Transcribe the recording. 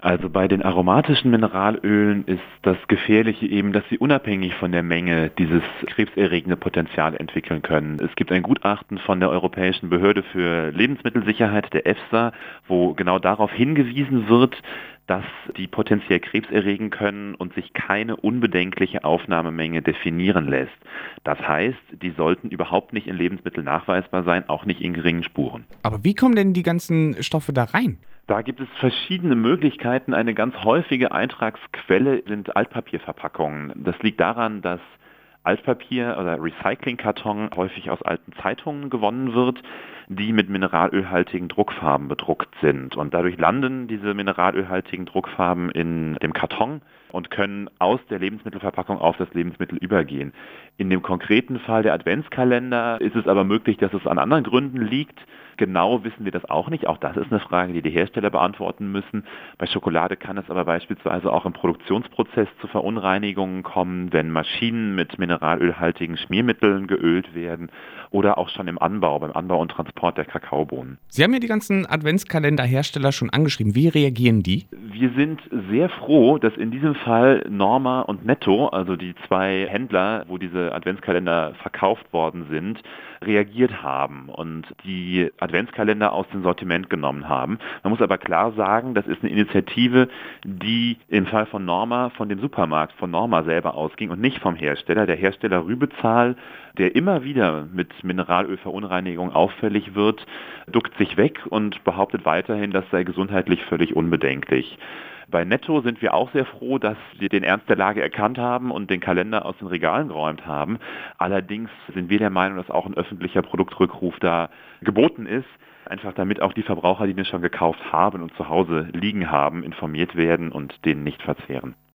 Also bei den aromatischen Mineralölen ist das Gefährliche eben, dass sie unabhängig von der Menge dieses krebserregende Potenzial entwickeln können. Es gibt ein Gutachten von der Europäischen Behörde für Lebensmittelsicherheit, der EFSA, wo genau darauf hingewiesen wird, dass die potenziell Krebs erregen können und sich keine unbedenkliche Aufnahmemenge definieren lässt. Das heißt, die sollten überhaupt nicht in Lebensmitteln nachweisbar sein, auch nicht in geringen Spuren. Aber wie kommen denn die ganzen Stoffe da rein? Da gibt es verschiedene Möglichkeiten. Eine ganz häufige Eintragsquelle sind Altpapierverpackungen. Das liegt daran, dass Altpapier oder Recyclingkarton häufig aus alten Zeitungen gewonnen wird, die mit mineralölhaltigen Druckfarben bedruckt sind. Und dadurch landen diese mineralölhaltigen Druckfarben in dem Karton und können aus der Lebensmittelverpackung auf das Lebensmittel übergehen. In dem konkreten Fall der Adventskalender ist es aber möglich, dass es an anderen Gründen liegt. Genau wissen wir das auch nicht. Auch das ist eine Frage, die die Hersteller beantworten müssen. Bei Schokolade kann es aber beispielsweise auch im Produktionsprozess zu Verunreinigungen kommen, wenn Maschinen mit mineralölhaltigen Schmiermitteln geölt werden oder auch schon beim Anbau und Transport der Kakaobohnen. Sie haben ja die ganzen Adventskalenderhersteller schon angeschrieben. Wie reagieren die? Wir sind sehr froh, dass in diesem Fall Norma und Netto, also die zwei Händler, wo diese Adventskalender verkauft worden sind, reagiert haben und die Adventskalender aus dem Sortiment genommen haben. Man muss aber klar sagen, das ist eine Initiative, die im Fall von Norma von dem Supermarkt von Norma selber ausging und nicht vom Hersteller. Der Hersteller Rübezahl, der immer wieder mit Mineralölverunreinigung auffällig wird, duckt sich weg und behauptet weiterhin, das sei gesundheitlich völlig unbedenklich. Bei Netto sind wir auch sehr froh, dass sie den Ernst der Lage erkannt haben und den Kalender aus den Regalen geräumt haben. Allerdings sind wir der Meinung, dass auch ein öffentlicher Produktrückruf da geboten ist, einfach damit auch die Verbraucher, die den schon gekauft haben und zu Hause liegen haben, informiert werden und den nicht verzehren.